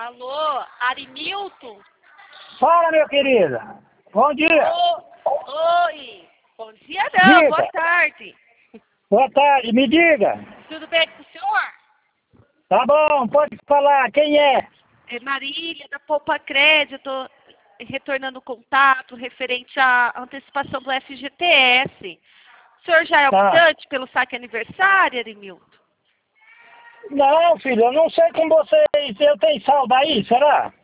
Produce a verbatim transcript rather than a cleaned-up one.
Alô, Arimilton? Fala, meu querido. Bom dia. Ô, oi. Bom dia não, Diga. boa tarde. Boa tarde, me diga. Tudo bem com o senhor? Tá bom, pode falar. Quem é? É Marília, da Poupa Crédito, retornando o contato referente à antecipação do F G T S. O senhor já é Tá. optante pelo saque aniversário, Arimilton? Não, filho, eu não sei com vocês. Eu tenho saldo aí, será?